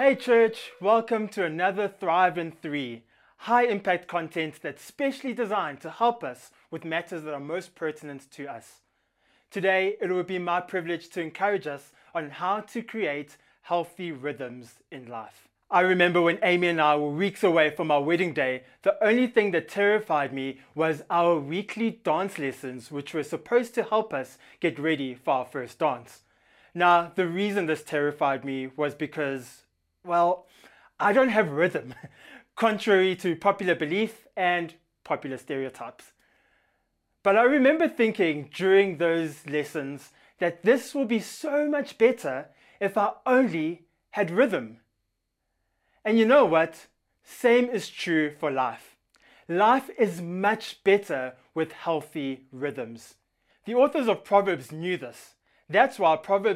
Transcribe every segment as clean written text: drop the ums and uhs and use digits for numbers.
Hey church, welcome to another Thrive in 3, high impact content that's specially designed to help us with matters that are most pertinent to us. Today, it will be my privilege to encourage us on how to create healthy rhythms in life. I remember when Amy and I were weeks away from our wedding day, the only thing that terrified me was our weekly dance lessons, which were supposed to help us get ready for our first dance. Now, the reason this terrified me was because, well, I don't have rhythm, contrary to popular belief and popular stereotypes. But I remember thinking during those lessons that this will be so much better if I only had rhythm. And you know what? Same is true for life. Life is much better with healthy rhythms. The authors of Proverbs knew this. That's why Proverbs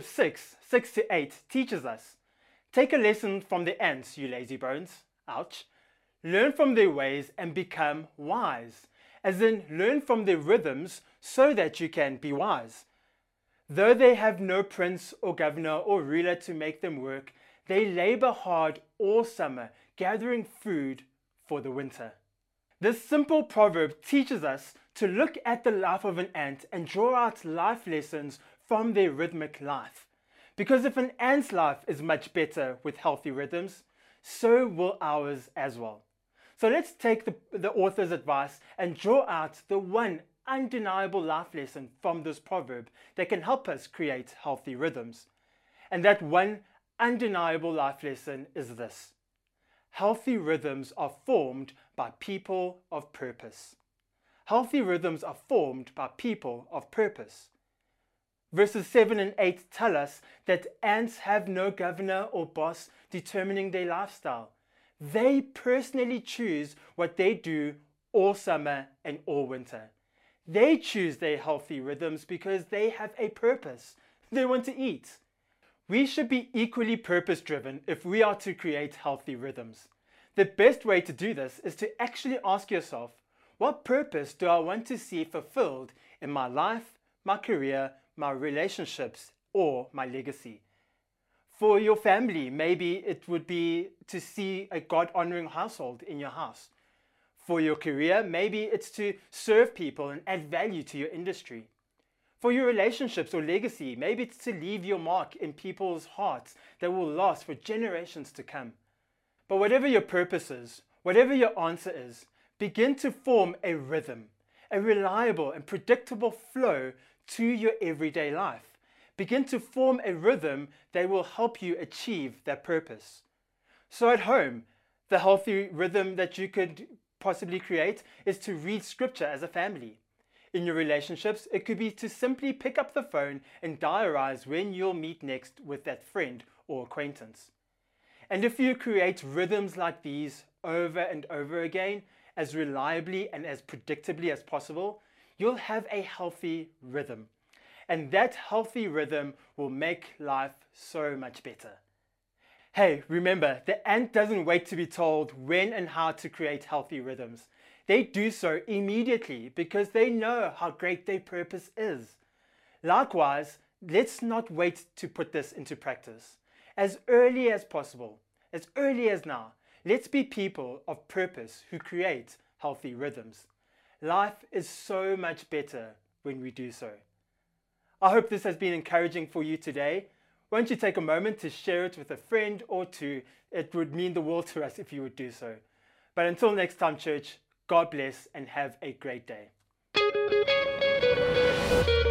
6:6-8 teaches us. Take a lesson from the ants, you lazy bones. Ouch. Learn from their ways and become wise. As in, learn from their rhythms so that you can be wise. Though they have no prince or governor or ruler to make them work, they labor hard all summer, gathering food for the winter. This simple proverb teaches us to look at the life of an ant and draw out life lessons from their rhythmic life. Because if an ant's life is much better with healthy rhythms, so will ours as well. So let's take the author's advice and draw out the one undeniable life lesson from this proverb that can help us create healthy rhythms. And that one undeniable life lesson is this: healthy rhythms are formed by people of purpose. Healthy rhythms are formed by people of purpose. Verses 7 and 8 tell us that ants have no governor or boss determining their lifestyle. They personally choose what they do all summer and all winter. They choose their healthy rhythms because they have a purpose. They want to eat. We should be equally purpose-driven if we are to create healthy rhythms. The best way to do this is to actually ask yourself, what purpose do I want to see fulfilled in my life, my career, my relationships, or my legacy? For your family, maybe it would be to see a God-honoring household in your house. For your career, maybe it's to serve people and add value to your industry. For your relationships or legacy, maybe it's to leave your mark in people's hearts that will last for generations to come. But whatever your purpose is, whatever your answer is, begin to form a rhythm, a reliable and predictable flow to your everyday life. Begin to form a rhythm that will help you achieve that purpose. So at home, the healthy rhythm that you could possibly create is to read scripture as a family. In your relationships, it could be to simply pick up the phone and diarize when you'll meet next with that friend or acquaintance. And if you create rhythms like these over and over again, as reliably and as predictably as possible, you'll have a healthy rhythm. And that healthy rhythm will make life so much better. Hey, remember, the ant doesn't wait to be told when and how to create healthy rhythms. They do so immediately because they know how great their purpose is. Likewise, let's not wait to put this into practice. As early as possible, as early as now, let's be people of purpose who create healthy rhythms. Life is so much better when we do so. I hope this has been encouraging for you today. Won't you take a moment to share it with a friend or two? It would mean the world to us if you would do so. But until next time, church, God bless and have a great day.